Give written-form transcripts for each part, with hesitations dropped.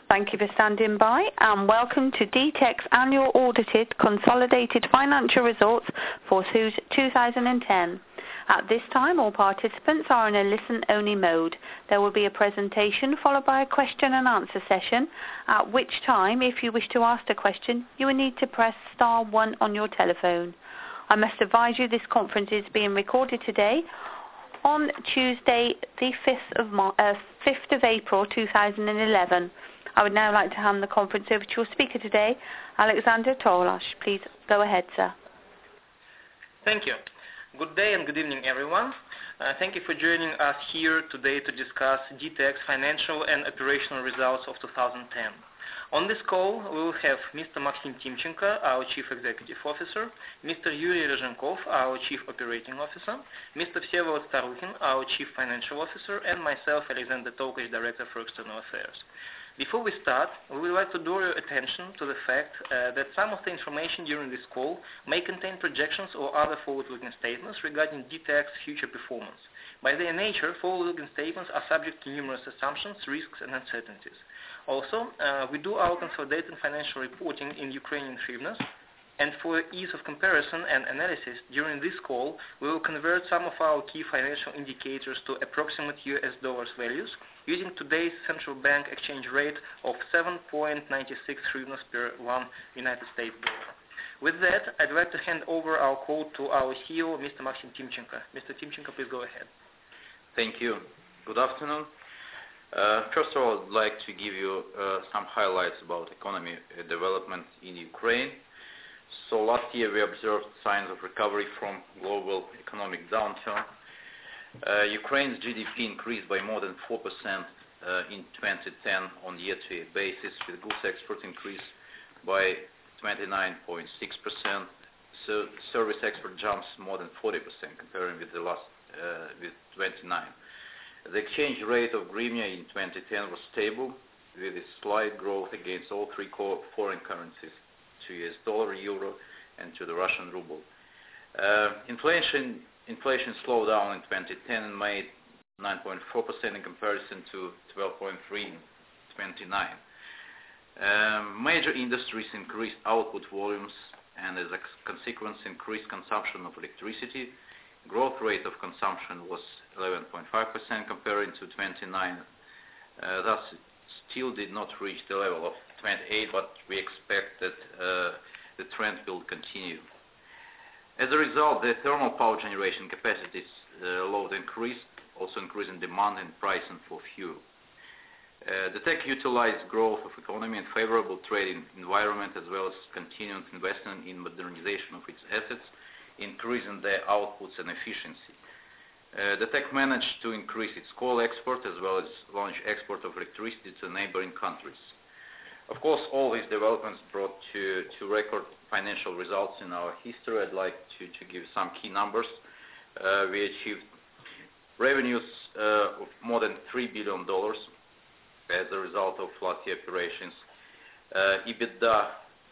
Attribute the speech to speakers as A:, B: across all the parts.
A: Thank you for standing by, and welcome to DTEK's annual audited consolidated financial results for 2010. At this time, all participants are in a listen-only mode. There will be a presentation followed by a question and answer session, at which time, if you wish to ask a question, you will need to press star 1 on your telephone. I must advise you this conference is being recorded today, on Tuesday, the 5th of April 2011. I would now like to hand the conference over to your speaker today, Alexander Tollash. Please go ahead, sir.
B: Thank you. Good day and good evening, everyone. Thank you for joining us here today to discuss DTEK's financial and operational results of 2010. On this call, we will have Mr. Maxim Timchenko, our Chief Executive Officer, Mr. Yuri Rezhenkov, our Chief Operating Officer, Mr. Vsevolod Starukhin, our Chief Financial Officer, and myself, Alexander Tollash, Director for External Affairs. Before we start, we would like to draw your attention to the fact that some of the information during this call may contain projections or other forward-looking statements regarding DTEK's future performance. By their nature, forward-looking statements are subject to numerous assumptions, risks, and uncertainties. Also, we do our consolidated financial reporting in Ukrainian hryvnias, and for ease of comparison and analysis, during this call, we will convert some of our key financial indicators to approximate US dollars values using today's central bank exchange rate of 7.96 hryvnias per one United States dollar. With that, I'd like to hand over our call to our CEO, Mr. Maxim Timchenko. Mr. Timchenko, please go ahead.
C: Thank you. Good afternoon. First of all, I'd like to give you some highlights about economy development in Ukraine. So last year we observed signs of recovery from global economic downturn. Ukraine's GDP increased by more than 4% in 2010 on year-to-year basis, with goods export increased by 29.6%. So service export jumps more than 40% comparing with the last with 29. The exchange rate of hryvnia in 2010 was stable, with a slight growth against all three core foreign currencies, to US dollar, euro, and to the Russian ruble. Inflation slowed down in 2010 and made 9.4% in comparison to 12.3% in 2009. Major industries increased output volumes and as a consequence increased consumption of electricity. Growth rate of consumption was 11.5% comparing to 29. Thus, still did not reach the level of 28, but we expect that the trend will continue. As a result, the thermal power generation capacities load increased, also increasing demand and pricing for fuel. The DTEK utilized growth of economy and favorable trading environment as well as continued investment in modernization of its assets, increasing their outputs and efficiency. The DTEK managed to increase its coal export as well as launch export of electricity to neighboring countries. Of course, all these developments brought to record financial results in our history. I'd like to give some key numbers. We achieved revenues of more than $3 billion as a result of last year operations. EBITDA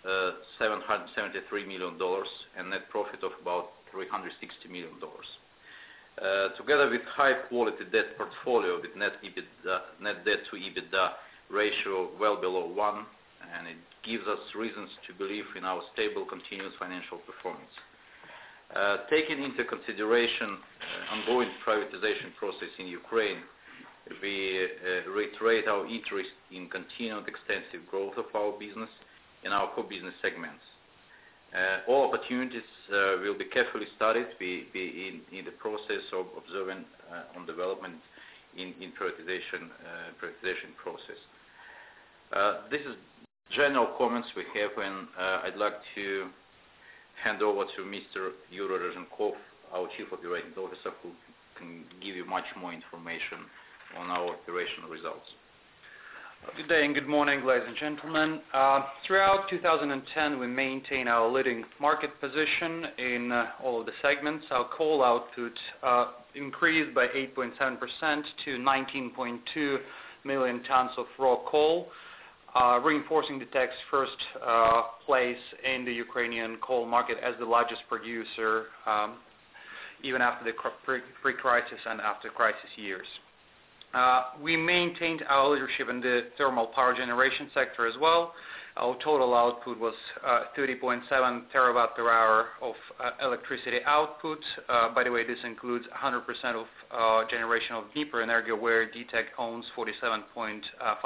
C: $773 million and net profit of about $360 million. Together with high quality debt portfolio with net debt to EBITDA ratio well below 1, and it gives us reasons to believe in our stable continuous financial performance. Taking into consideration ongoing privatization process in Ukraine, we reiterate our interest in continued extensive growth of our business in our core business segments. All opportunities will be carefully studied. We in the process of observing on development in privatization process. This is general comments we have, and I'd like to hand over to Mr. Yuri Rezhenkov, our Chief Operating Officer, who can give you much more information on our operational results.
D: Good day and good morning, ladies and gentlemen. Throughout 2010, we maintain our leading market position in all of the segments. Our coal output increased by 8.7% to 19.2 million tons of raw coal, reinforcing the DTEK's first place in the Ukrainian coal market as the largest producer, even after the pre-crisis and after crisis years. We maintained our leadership in the thermal power generation sector as well. Our total output was 30.7 terawatt per hour of electricity output. By the way, this includes 100% of generation of Dnieperenergia, where DTEK owns 47.55%.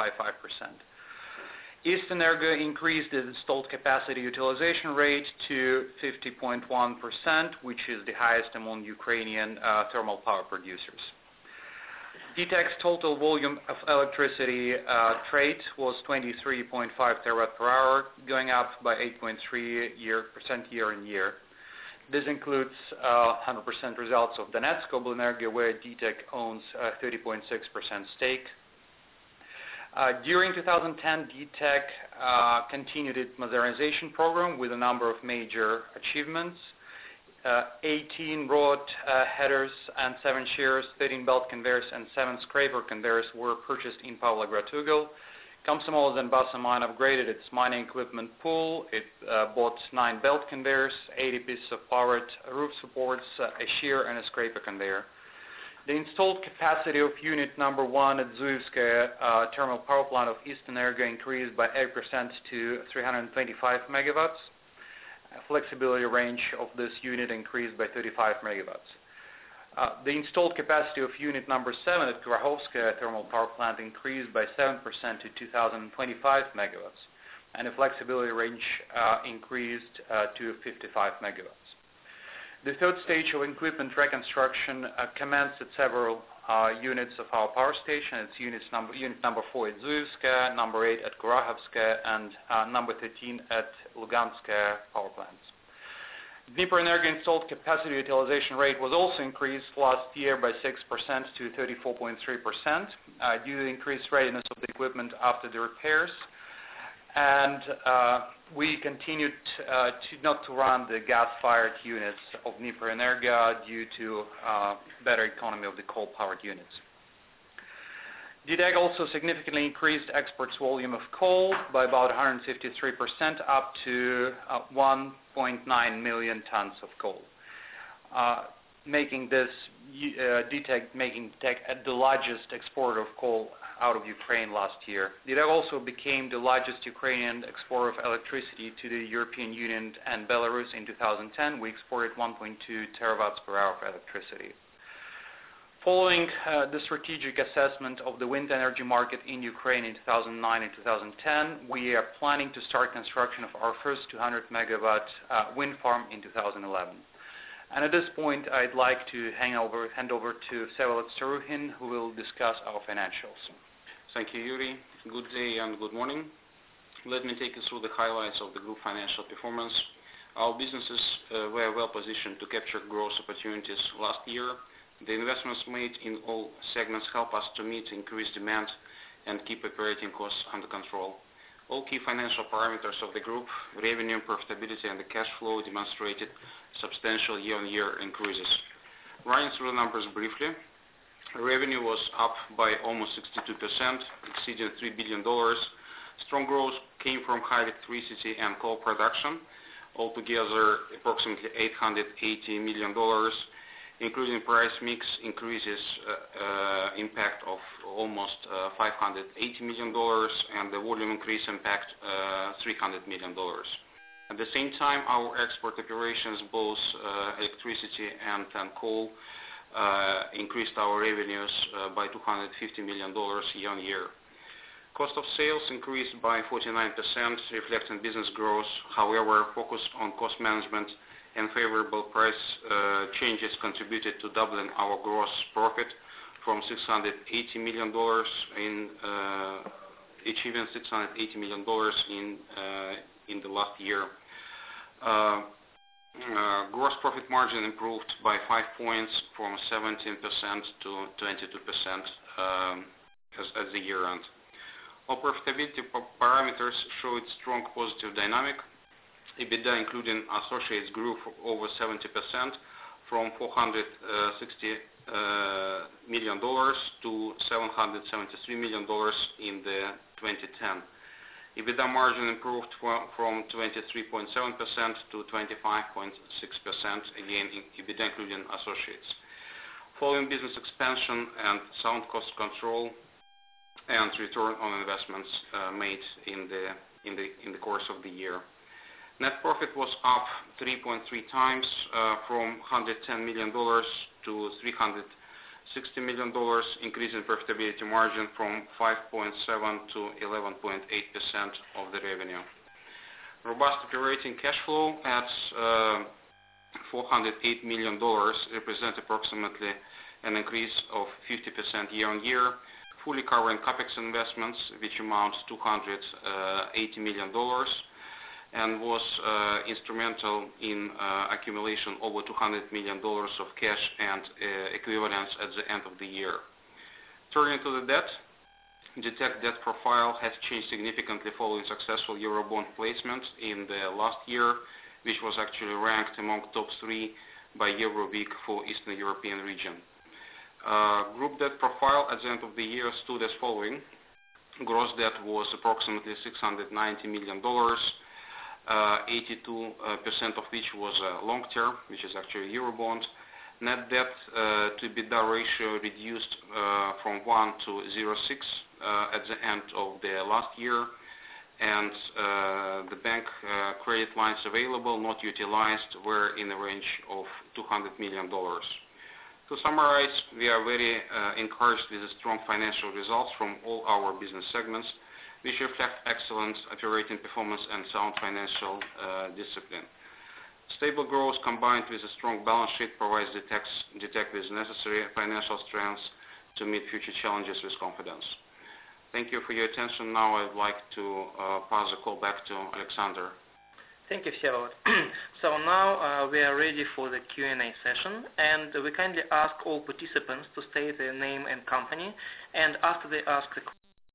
D: Eastenergo increased its installed capacity utilization rate to 50.1%, which is the highest among Ukrainian thermal power producers. DTEK's total volume of electricity trade was 23.5 terawatt per hour, going up by 8.3% year-on-year. This includes 100% results of Donetsk Oblenergia, where DTEK owns a 30.6% stake. During 2010, DTEK continued its modernization program with a number of major achievements. 18 rod headers and 7 shears, 13 belt conveyors and 7 scraper conveyors were purchased in Pavlograd Ugel. Komsomolets and Basa Mine upgraded its mining equipment pool. It bought 9 belt conveyors, 80 pieces of powered roof supports, a shear and a scraper conveyor. The installed capacity of unit number 1 at Zuyevskaya thermal power plant of Eastenergo increased by 8% to 325 megawatts. Flexibility range of this unit increased by 35 megawatts. The installed capacity of unit number 7 at Kurachovskaya thermal power plant increased by 7% to 2,025 megawatts, and the flexibility range increased to 55 megawatts. The third stage of equipment reconstruction commenced at several units of our power station. It's unit number 4 at Zuyevskaya, number 8 at Kurachovskaya, and number 13 at Luganskaya power plants. Dnieperenergia installed capacity utilization rate was also increased last year by 6% to 34.3% due to the increased readiness of the equipment after the repairs. And we continued not to run the gas-fired units of Dnieperenergia due to better economy of the coal-powered units. DTEK also significantly increased exports volume of coal by about 153%, up to 1.9 million tons of coal, making DTEK the largest exporter of coal out of Ukraine last year. DTEK also became the largest Ukrainian exporter of electricity to the European Union and Belarus in 2010. We exported 1.2 terawatts per hour of electricity. Following the strategic assessment of the wind energy market in Ukraine in 2009 and 2010, we are planning to start construction of our first 200 megawatt wind farm in 2011. And at this point, I'd like to hand over to Vsevolod Staruhin, who will discuss our financials.
E: Thank you, Yuri. Good day and good morning. Let me take you through the highlights of the group financial performance. Our businesses were well positioned to capture growth opportunities last year. The investments made in all segments help us to meet increased demand and keep operating costs under control. All key financial parameters of the group, revenue, profitability, and the cash flow demonstrated substantial year-on-year increases. Running through the numbers briefly, revenue was up by almost 62%, exceeding $3 billion. Strong growth came from high electricity and coal production, altogether approximately $880 million, including price mix increases impact of almost $580 million, and the volume increase impact $300 million. At the same time, our export operations, both electricity and coal, increased our revenues by $250 million year-on-year. Cost of sales increased by 49%, reflecting business growth. However, focus on cost management and favorable price changes contributed to doubling our gross profit from $680 million achieving $680 million in the last year. Gross profit margin improved by 5 points from 17% to 22% at the year end. Our profitability parameters showed strong positive dynamic. EBITDA, including associates, grew for over 70% from $460 million to $773 million in the 2010. EBITDA margin improved from 23.7% to 25.6%, again, EBITDA including associates. following business expansion and sound cost control and return on investments made in the course of the year. Net profit was up 3.3 times from $110 million to $360 million, increasing profitability margin from 5.7 to 11.8% of the revenue. Robust operating cash flow at $408 million represents approximately an increase of 50% year-on-year, fully covering capex investments, which amount to $280 million, and was instrumental in accumulation over $200 million of cash and equivalents at the end of the year. Turning to the debt, GTEC debt profile has changed significantly following successful Eurobond placement in the last year, which was actually ranked among top 3 by Euroweek for Eastern European region. Group debt profile at the end of the year stood as following. Gross debt was approximately $690 million, 82% of which was long-term, which is actually Eurobond. Net debt to EBITDA ratio reduced from 1 to 0.6 at the end of the last year, and the bank credit lines available, not utilized, were in the range of $200 million. To summarize, we are very encouraged with the strong financial results from all our business segments, which reflect excellent operating performance and sound financial discipline. Stable growth combined with a strong balance sheet provides GTEC with necessary financial strength to meet future challenges with confidence. Thank you for your attention. Now I'd like to pass the call back to Alexander.
B: Thank you, Vsevolod. So now we are ready for the Q&A session, and we kindly ask all participants to state their name and company, and after they ask the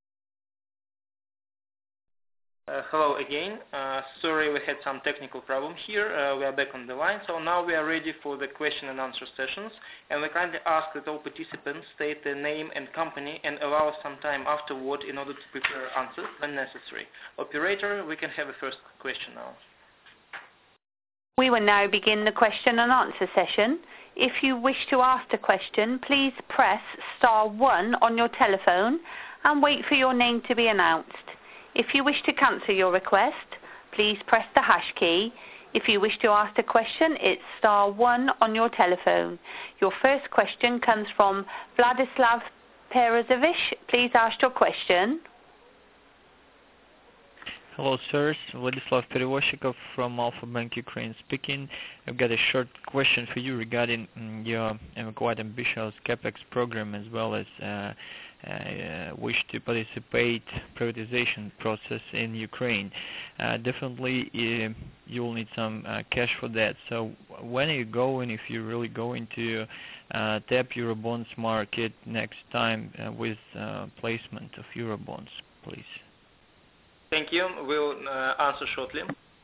B: hello again. Sorry, we had some technical problem here. We are back on the line. So now we are ready for the question and answer sessions, and we kindly ask that all participants state their name and company and allow us some time afterward in order to prepare answers when necessary. Operator, we can have a first question now.
A: We will now begin the question and answer session. If you wish to ask a question, please press star 1 on your telephone and wait for your name to be announced. If you wish to cancel your request, please press the hash key. If you wish to ask a question, it's star 1 on your telephone. Your first question comes from Vladislav Perezovich. Please ask your question.
F: Hello, sirs. Vladislav Perevozchikov from Alpha Bank Ukraine speaking. I've got a short question for you regarding your quite ambitious capex program, as well as wish to participate privatization process in Ukraine. Definitely, you'll need some cash for that. So when are you going, if you're really going to tap Eurobonds market next time with placement of Eurobonds, please?
B: Thank you. We'll answer shortly.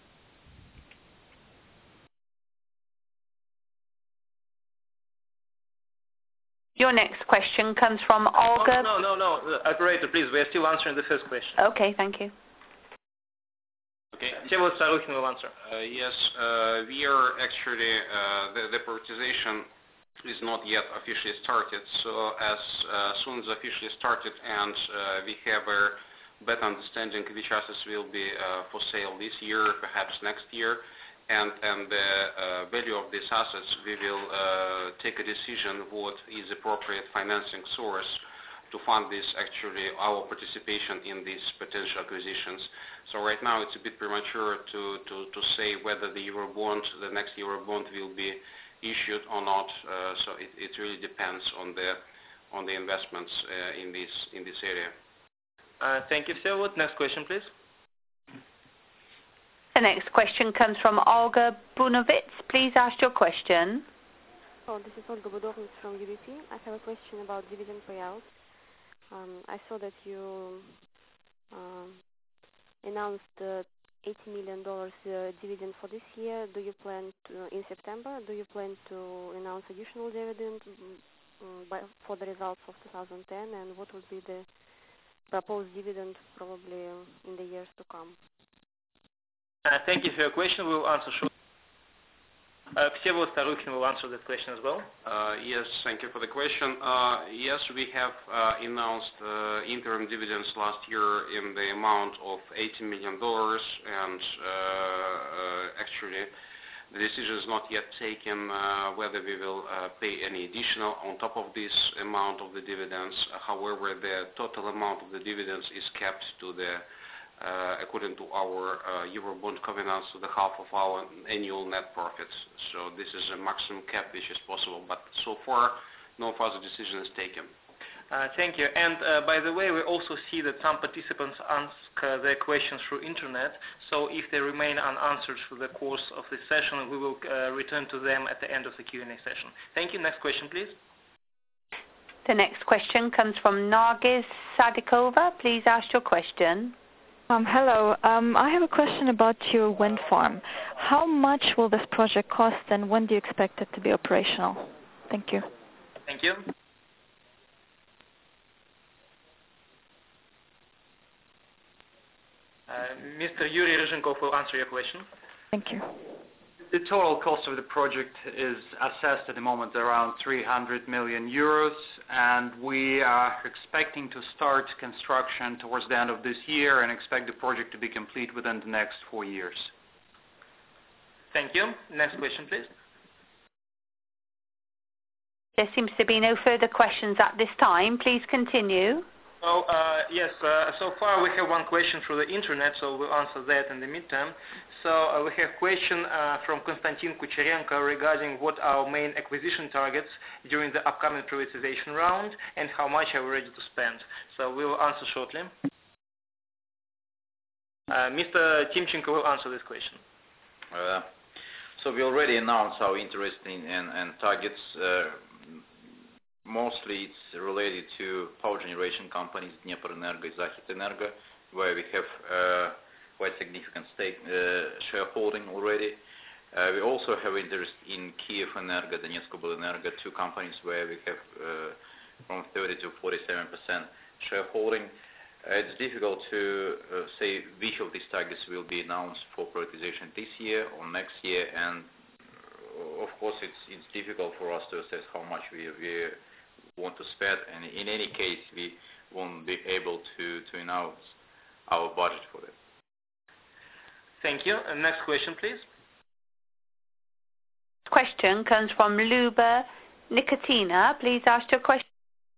A: Your next question comes from Olga.
B: No. Operator, please. We are still answering the first question.
A: Okay, thank you.
E: Okay.
B: Vsevolod Sarukhin will answer.
E: Yes, we are actually, the privatization is not yet officially started. So as soon as officially started and we have a better understanding which assets will be for sale this year, perhaps next year, and the value of these assets, we will take a decision what is appropriate financing source to fund this, actually our participation in these potential acquisitions. So right now it's a bit premature to say whether the next Eurobond will be issued or not. So it really depends on the investments in this area.
B: Thank you, Vsevolod. Next question, please.
A: The next question comes from Olga Bunovitz. Please ask your question.
G: Oh, this is Olga Bunovitz from UBP. I have a question about dividend payout. I saw that you announced $80 million dividend for this year. Do you plan to, in September, do you plan to announce additional dividend for the results of 2010, and what would be the proposed dividend probably in the years to come?
B: Thank you for your question. We'll answer shortly. Всеволод Starukhin will answer that question as well.
E: Yes, thank you for the question. Yes, we have announced interim dividends last year in the amount of $80 million, and actually the decision is not yet taken whether we will pay any additional on top of this amount of the dividends. However, the total amount of the dividends is kept to the according to our Eurobond covenants, to the half of our annual net profits. So this is a maximum cap which is possible, but so far no further decision is taken.
B: Thank you. And by the way, we also see that some participants ask their questions through internet. So if they remain unanswered through the course of this session, we will return to them at the end of the Q&A session. Thank you. Next question, please.
A: The next question comes from Nargiz Sadikova. Please ask your question.
H: Hello. I have a question about your wind farm. How much will this project cost, and when do you expect it to be operational? Thank you.
B: Thank you. Mr. Yuri Ryzhenkov will answer your question.
H: Thank you.
D: The total cost of the project is assessed at the moment around 300 million euros, and we are expecting to start construction towards the end of this year and expect the project to be complete within the next 4 years.
B: Thank you. Next question, please.
A: There seems to be no further questions at this time. Please continue.
B: So, yes, so far we have one question through the internet, so we'll answer that in the midterm. So we have a question from Konstantin Kucherenko regarding what our main acquisition targets during the upcoming privatization round and how much are we ready to spend. So we will answer shortly. Mr. Timchenko will answer this question.
C: So we already announced our interest in and targets. Mostly it's related to power generation companies, Dnieperenergo and Zakhytenergo, where we have quite significant stake shareholding already. We also have interest in Kyivmenergo, Donetsk-Obllenergo, two companies where we have from 30 to 47% shareholding. It's difficult to say which of these targets will be announced for privatization this year or next year, and of course it's difficult for us to assess how much we want to spend, and in any case we won't be able to announce our budget for that.
B: Thank you. Next question, please.
A: Question comes from Luba Nikitina. Please ask your question.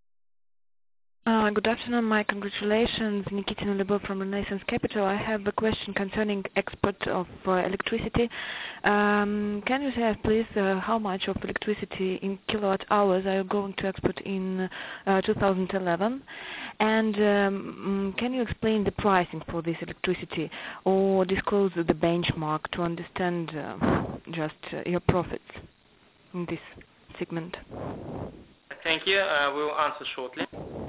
I: Good afternoon. My congratulations, Nikitina Luba from Renaissance Capital. I have a question concerning export of electricity. Can you say, please, how much of electricity in kilowatt hours are you going to export in 2011? And can you explain the pricing for this electricity or disclose the benchmark to understand just your profits in this segment?
B: Thank you. We will answer shortly.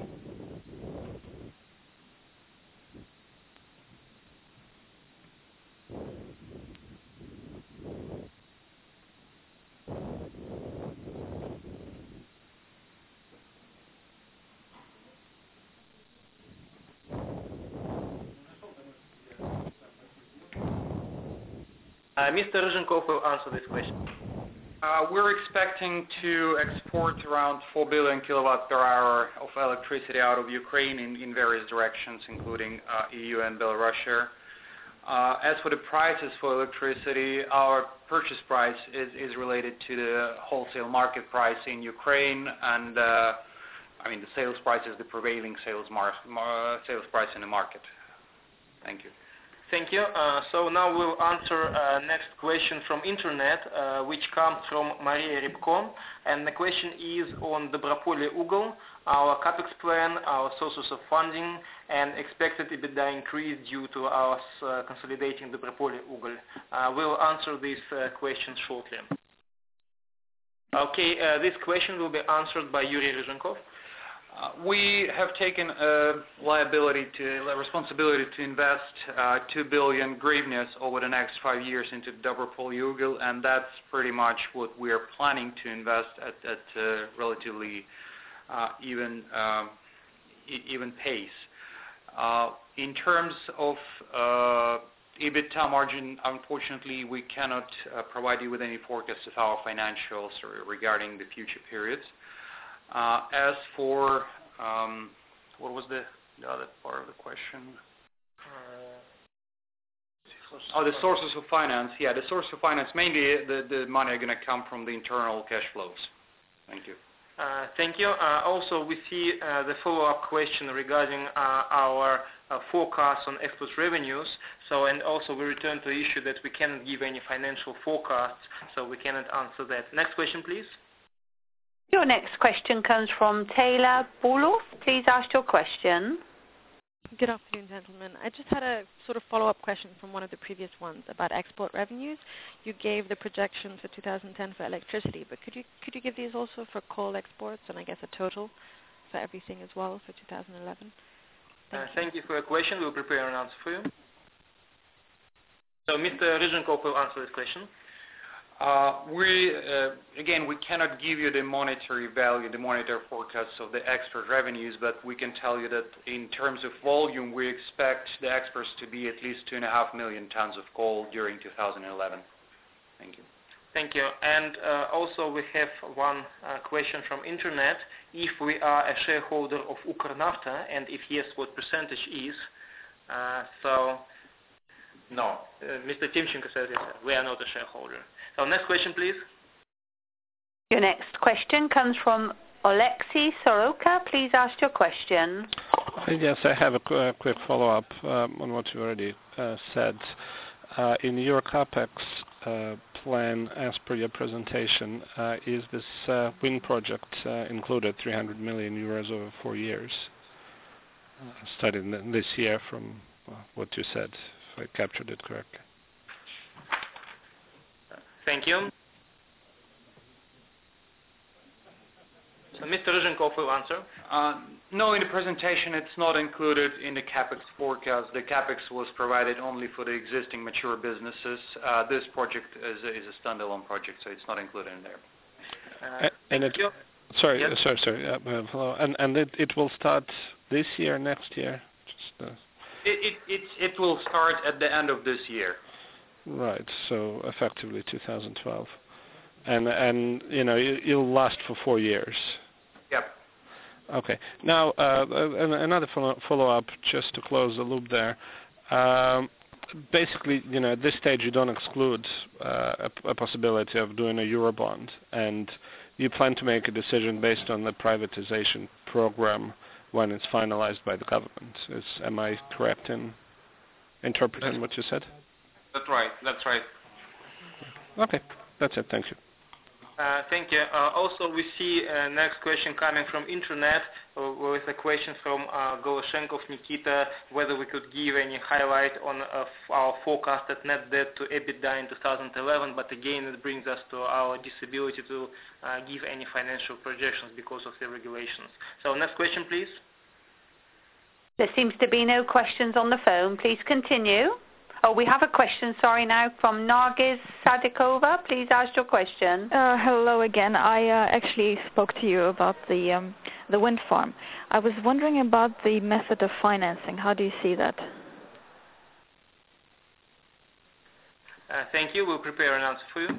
B: Mr. Ryzhenkov will answer this question.
D: We're expecting to export around 4 billion kilowatt per hour of electricity out of Ukraine in various directions, including EU and Belarus. As for the prices for electricity, our purchase price is related to the wholesale market price in Ukraine, and the sales price is the prevailing sales price in the market. Thank you.
B: Thank you. So now we'll answer next question from internet, which comes from Maria Rybko, and the question is on Dobropolye Ugal, our capex plan, our sources of funding, and expected EBITDA increase due to our consolidating Dobropolye Ugal. We'll answer this question shortly. Okay, this question will be answered by Yuri Ryzhenkov.
D: We have taken a responsibility to invest 2 billion hryvnias over the next 5 years into Dobropolye Ugal, and that's pretty much what we are planning to invest at a relatively even pace. In terms of EBITDA margin, unfortunately, we cannot provide you with any forecast of our financials regarding the future periods. As for, what was the other part of the question? The sources of finance. Yeah, the source of finance, mainly the money are going to come from the internal cash flows. Thank you.
B: Thank you. Also, we see the follow-up question regarding our forecast on export revenues. And also we return to the issue that we cannot give any financial forecasts, so we cannot answer that. Next question, please.
A: Your next question comes from Taylor Bulloff. Please ask your question.
J: Good afternoon, gentlemen. I just had a sort of follow-up question from one of the previous ones about export revenues. You gave the projections for 2010 for electricity, but could you give these also for coal exports and I guess a total for everything as well for 2011?
B: Thank you for your question. We'll prepare an answer for you. So Mr. Ryzhenkov will answer this question.
D: We cannot give you the monetary value, the monetary forecasts of the export revenues, but we can tell you that in terms of volume, we expect the exports to be at least 2.5 million tons of coal during 2011. Thank you.
B: Thank you. And also we have one question from internet. If we are a shareholder of Ukernafta, and if yes, what percentage is? No. Mr. Timchenko says yes, we are not a shareholder. So next question, please.
A: Your next question comes from Alexei Soroka. Please ask your question.
K: Yes, I have a quick follow-up on what you already said. In your CapEx plan, as per your presentation, is this wind project included 300 million euros over 4 years? Starting this year from what you said, if I captured it correctly.
B: Thank you. So Mr. Ryzhenkov will answer.
D: No, in the presentation it's not included in the CapEx forecast. The CapEx was provided only for the existing mature businesses. This project is a standalone project, so it's not included in there.
K: And sorry. And it will start this year, next year?
D: It will start at the end of this year.
K: Right, so effectively 2012. And it'll last for 4 years.
D: Yep.
K: Okay. Now, another follow-up, just to close the loop there. Basically, at this stage you don't exclude a possibility of doing a Eurobond, and you plan to make a decision based on the privatization program when it's finalized by the government. Am I correct in interpreting what you said?
E: That's right.
B: Okay,
K: that's it. Thank you.
B: Thank you. Also, we see next question coming from internet with a question from Goloshenkov Nikita, whether we could give any highlight on our forecasted net debt to EBITDA in 2011, but again it brings us to our disability to give any financial projections because of the regulations. So next question, please.
A: There seems to be no questions on the phone. Please continue. Oh, we have a question, now from Nargiz Sadikova. Please ask your question.
H: Hello again. I actually spoke to you about the wind farm. I was wondering about the method of financing. How do you see that?
B: Thank you. We'll prepare an answer for you.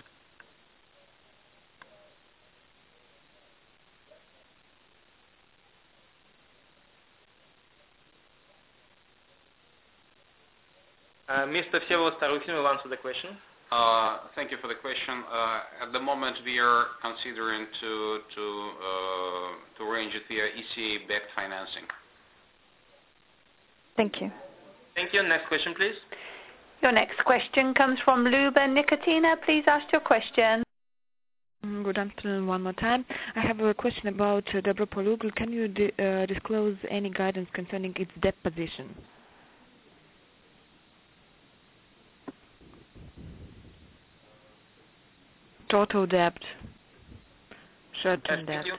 B: Mr. Vsevolod Starukhin will answer the question.
E: Thank you for the question. At the moment, we are considering to arrange it via ECA-backed financing.
H: Thank you.
B: Thank you. Next question, please.
A: Your next question comes from Luba Nikotina. Please ask your question.
I: Good afternoon one more time. I have a question about Dobropol-Ugl. Can you disclose any guidance concerning its debt position? Total debt, short-term debt.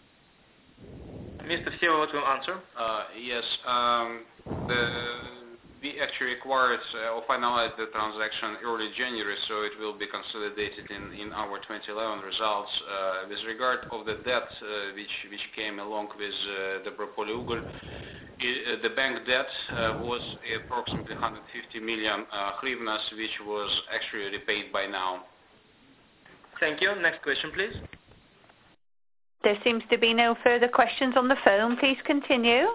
B: Mr. Vsevolod will answer.
E: Yes. we actually acquired or finalized the transaction early January, so it will be consolidated in our 2011 results. With regard of the debt which came along with the Propolyugal, the bank debt was approximately 150 million hryvnias, which was actually repaid by now.
B: Thank you. Next question, please.
A: There seems to be no further questions on the phone. Please continue.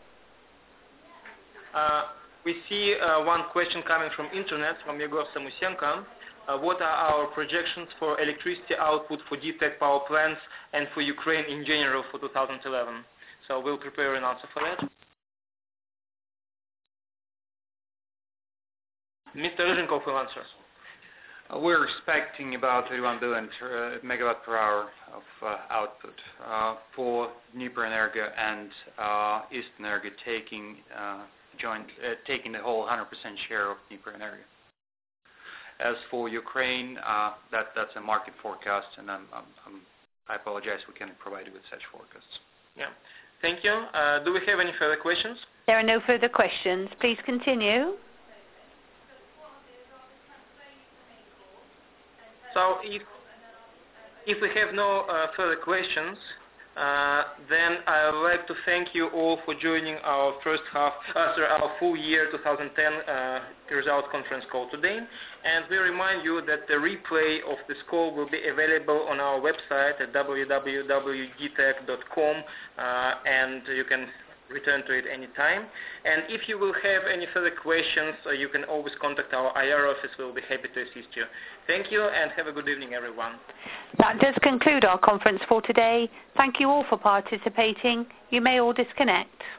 B: We see one question coming from internet from Yegor Samusenko. What are our projections for electricity output for DTEK power plants and for Ukraine in general for 2011? So we'll prepare an answer for that. Mr. Ryzhenkov will answer.
D: We're expecting about 31 billion megawatt per hour of output for Dnieperenergo and Eastenergo taking the whole 100% share of Dnieperenergo. As for Ukraine, that's a market forecast, and I apologize we cannot provide you with such forecasts.
B: Yeah. Thank you. Do we have any further questions?
A: There are no further questions. Please continue.
B: So if we have no further questions, then I would like to thank you all for joining our our full year 2010 results conference call today. And we remind you that the replay of this call will be available on our website at www.dtek.com, and you can return to it anytime. And if you will have any further questions, you can always contact our IR office. We'll be happy to assist you. Thank you, and have a good evening, everyone.
A: That does conclude our conference for today. Thank you all for participating. You may all disconnect.